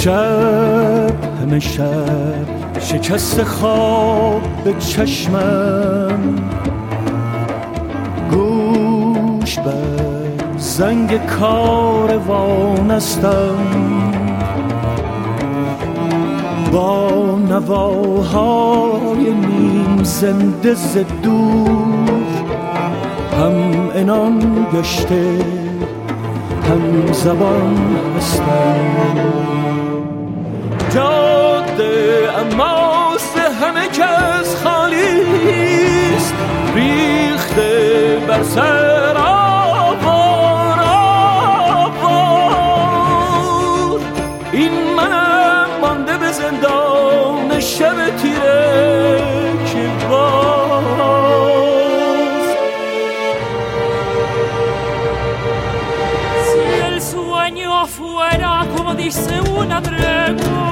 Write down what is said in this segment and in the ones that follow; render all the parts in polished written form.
شب همه شب شکست خواب به چشمم، گوش بر زنگ کاروان استم، با نواهای نیم زنده ز دور، هم عنان گشته هم زبان هستم. جاده اماست همه کس خالیست، ریخته بر سر آوار آوار. این منم مانده به زندان شب تیره که باز. Si el sueño fuera como dice una tregua,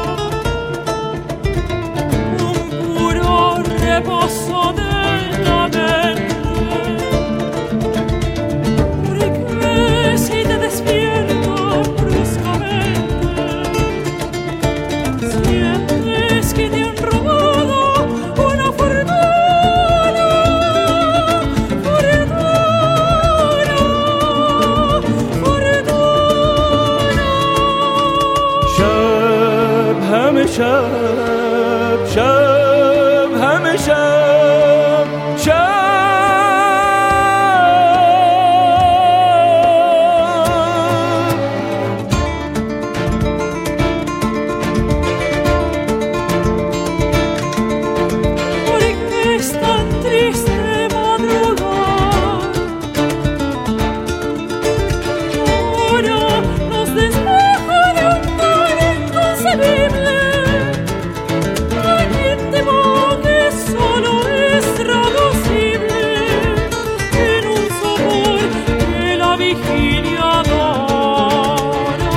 un puro reposo de la mente, porque si te despierto bruscamente, sientes que te han robado una fortuna, fortuna, fortuna. شب همه شب، شب همه شب، شب. Porque es tan triste madrugar, ahora nos despoja de un mal inconcebible, alguien temo que solo es traducible en un sabor que la vigilia adora.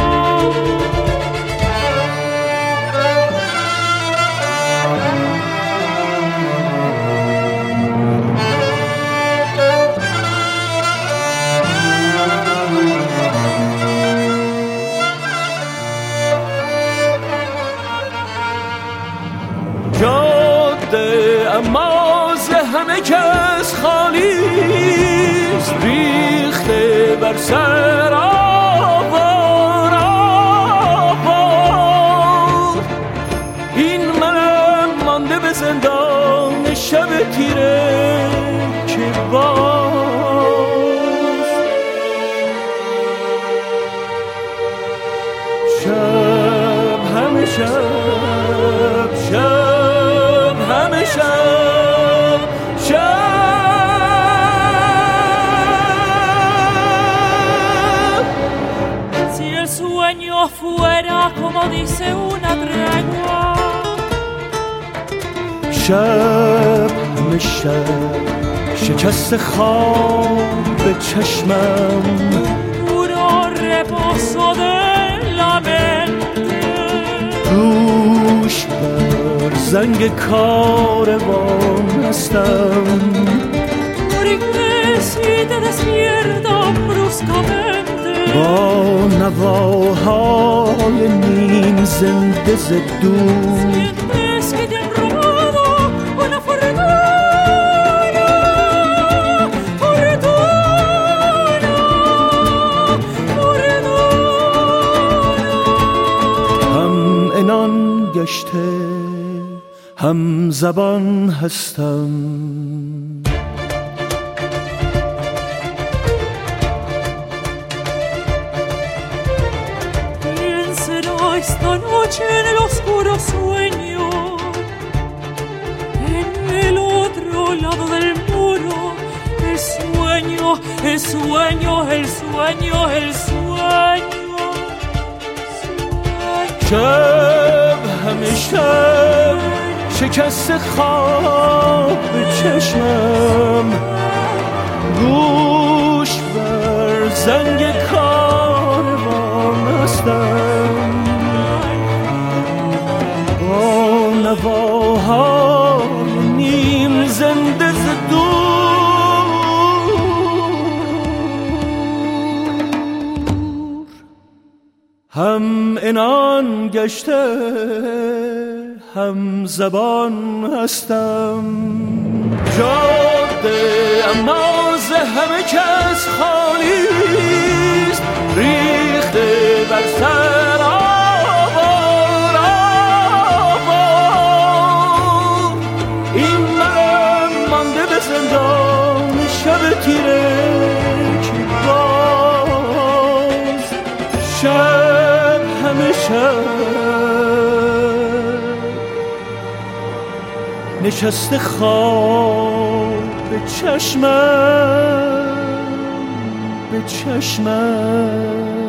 جاده اماز همه کس خالیست، ریخته بر سر آوار آوار. این منم مانده به زندان شب تیره که باز. شب همه شب، شب همه شب، شب. Si el sueño fuera como dice una tregua, شب همه شب شکست خواب به چشمم، puro reposo de la mente, گوش بر زنگ کاروان هستم، porque si te despierta bruscamente, با نواهای نیم زنده ز دور، sientes que te han robado una fortuna, fortuna, fortuna. هم عنان گشته هم زبان هستم. ¿Quién será esta noche en el oscuro sueño? En el otro lado del muro, el sueño, el sueño, el sueño, el sueño. شب همه شب شکست خواب به چشمم، گوش بر زنگ کاروان هستم، با نواهای نیم زنده ز دور، هم عنان جهان گشته هم زبان هستم، جاده اما ز همه کس خالیست، ریخته بر سر آوار آوار. این من مانده به زندان شب تیره که باز شب همه شب نشسته خواب به چشمم به چشمم.